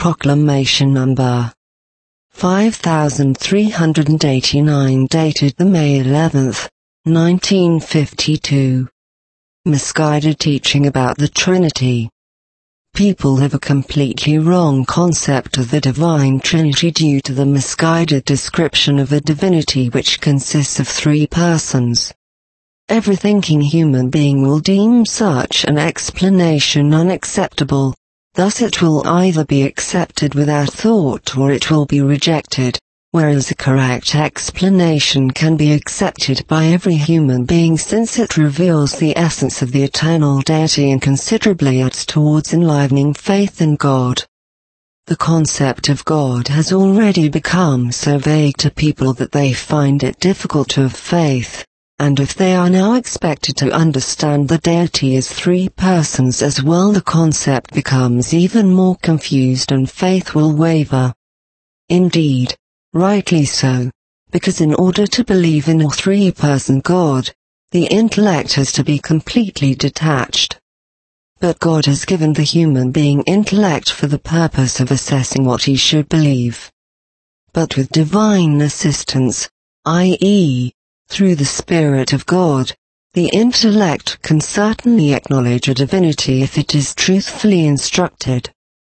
Proclamation Number 5389, dated the May 11th, 1952. Misguided teaching about the Trinity. People have a completely wrong concept of the Divine Trinity due to the misguided description of a divinity which consists of three persons. Every thinking human being will deem such an explanation unacceptable, thus it will either be accepted without thought or it will be rejected, whereas a correct explanation can be accepted by every human being since it reveals the essence of the eternal deity and considerably adds towards enlivening faith in God. The concept of God has already become so vague to people that they find it difficult to have faith, and if they are now expected to understand the deity as three persons as well, the concept becomes even more confused and faith will waver. Indeed, rightly so, because in order to believe in a three-person God, the intellect has to be completely detached. But God has given the human being intellect for the purpose of assessing what he should believe. But with divine assistance, i.e., through the Spirit of God, the intellect can certainly acknowledge a divinity if it is truthfully instructed.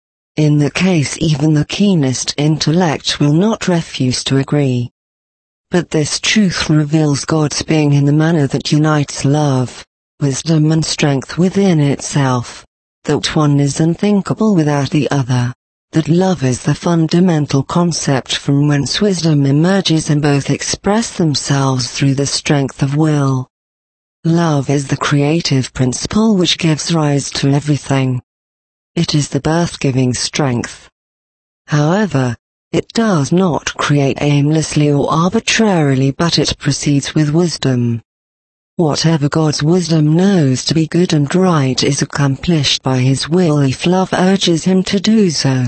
In that case, even the keenest intellect will not refuse to agree. But this truth reveals God's being in the manner that unites love, wisdom and strength within itself, that one is unthinkable without the other, that love is the fundamental concept from whence wisdom emerges and both express themselves through the strength of will. Love is the creative principle which gives rise to everything. It is the birth-giving strength. However, it does not create aimlessly or arbitrarily, but it proceeds with wisdom. Whatever God's wisdom knows to be good and right is accomplished by his will if love urges him to do so.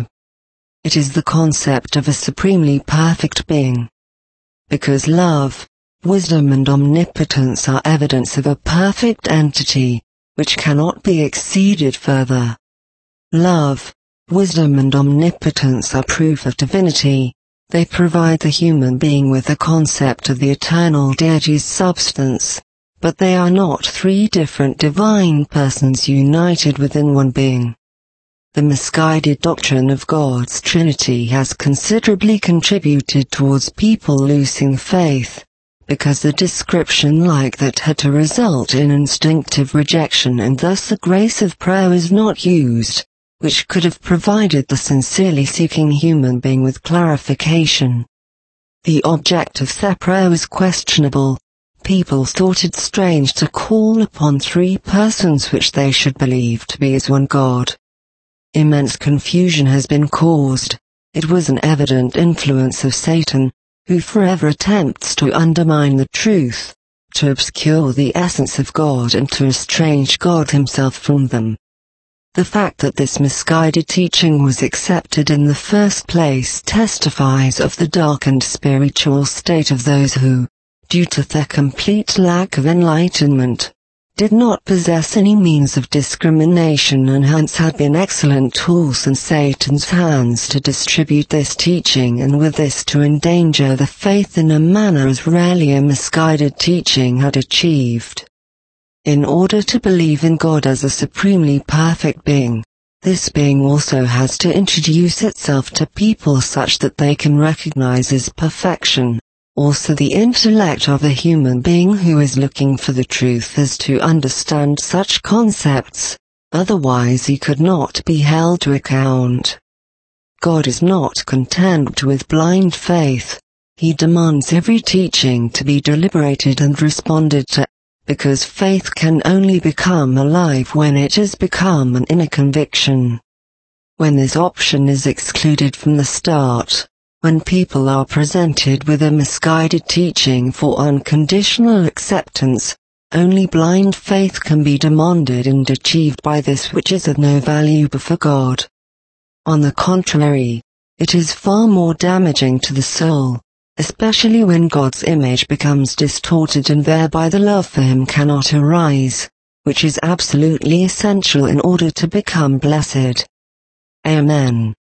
It is the concept of a supremely perfect being. Because love, wisdom and omnipotence are evidence of a perfect entity, which cannot be exceeded further. Love, wisdom and omnipotence are proof of divinity. They provide the human being with a concept of the eternal deity's substance, but they are not three different divine persons united within one being. The misguided doctrine of God's Trinity has considerably contributed towards people losing faith, because the description like that had to result in instinctive rejection, and thus the grace of prayer is not used, which could have provided the sincerely seeking human being with clarification. The object of their prayer was questionable. People thought it strange to call upon three persons which they should believe to be as one God. Immense confusion has been caused. It was an evident influence of Satan, who forever attempts to undermine the truth, to obscure the essence of God and to estrange God himself from them. The fact that this misguided teaching was accepted in the first place testifies of the darkened spiritual state of those who, due to their complete lack of enlightenment, did not possess any means of discrimination and hence had been excellent tools in Satan's hands to distribute this teaching and with this to endanger the faith in a manner as rarely a misguided teaching had achieved. In order to believe in God as a supremely perfect being, this being also has to introduce itself to people such that they can recognize his perfection. Also, the intellect of a human being who is looking for the truth has to understand such concepts, otherwise he could not be held to account. God is not content with blind faith. He demands every teaching to be deliberated and responded to, because faith can only become alive when it has become an inner conviction. When this option is excluded from the start, when people are presented with a misguided teaching for unconditional acceptance, only blind faith can be demanded and achieved by this which is of no value before God. On the contrary, it is far more damaging to the soul, especially when God's image becomes distorted and thereby the love for him cannot arise, which is absolutely essential in order to become blessed. Amen.